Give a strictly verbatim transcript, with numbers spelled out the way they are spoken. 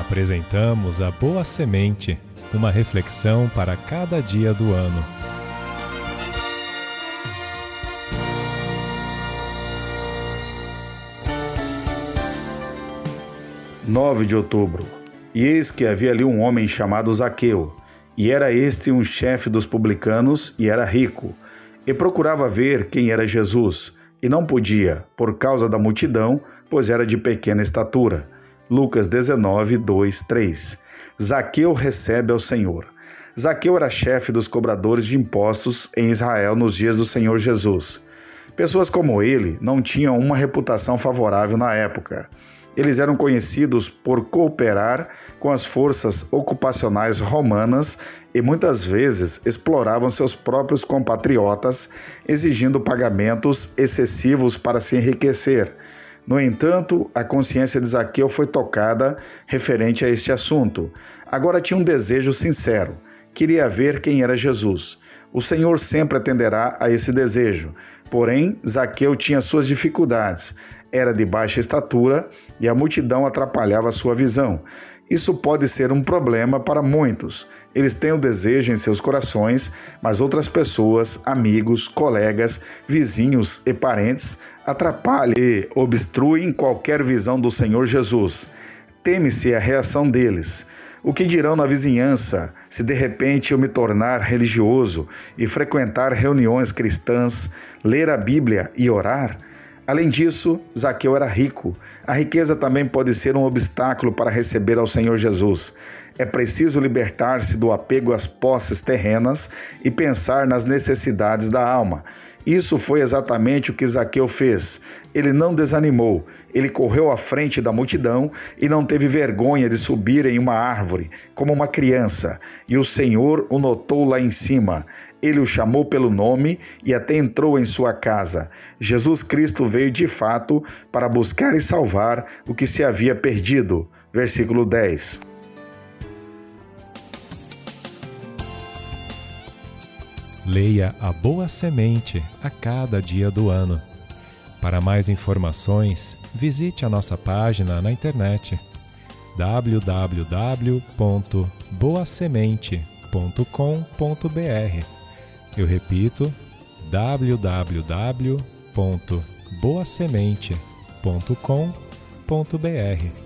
Apresentamos a Boa Semente, uma reflexão para cada dia do ano. nove de outubro. E eis que havia ali um homem chamado Zaqueu, e era este um chefe dos publicanos, e era rico, e procurava ver quem era Jesus, e não podia, por causa da multidão, pois era de pequena estatura. Lucas dezenove, dois, três. Zaqueu recebe ao Senhor. Zaqueu era chefe dos cobradores de impostos em Israel nos dias do Senhor Jesus. Pessoas como ele não tinham uma reputação favorável na época. Eles eram conhecidos por cooperar com as forças ocupacionais romanas e muitas vezes exploravam seus próprios compatriotas, exigindo pagamentos excessivos para se enriquecer. No entanto, a consciência de Zaqueu foi tocada referente a este assunto. Agora tinha um desejo sincero. Queria ver quem era Jesus. O Senhor sempre atenderá a esse desejo. Porém, Zaqueu tinha suas dificuldades. Era de baixa estatura e a multidão atrapalhava sua visão. Isso pode ser um problema para muitos. Eles têm o desejo em seus corações, mas outras pessoas, amigos, colegas, vizinhos e parentes atrapalham e obstruem qualquer visão do Senhor Jesus. Teme-se a reação deles. O que dirão na vizinhança se de repente eu me tornar religioso e frequentar reuniões cristãs, ler a Bíblia e orar? Além disso, Zaqueu era rico. A riqueza também pode ser um obstáculo para receber ao Senhor Jesus. É preciso libertar-se do apego às posses terrenas e pensar nas necessidades da alma. Isso foi exatamente o que Zaqueu fez. Ele não desanimou. Ele correu à frente da multidão e não teve vergonha de subir em uma árvore, como uma criança. E o Senhor o notou lá em cima. Ele o chamou pelo nome e até entrou em sua casa. Jesus Cristo veio de fato para buscar e salvar o que se havia perdido. Versículo dez. Leia a Boa Semente a cada dia do ano. Para mais informações, visite a nossa página na internet w w w ponto boa semente ponto com ponto b r. Eu repito, w w w ponto boa semente ponto com ponto b r.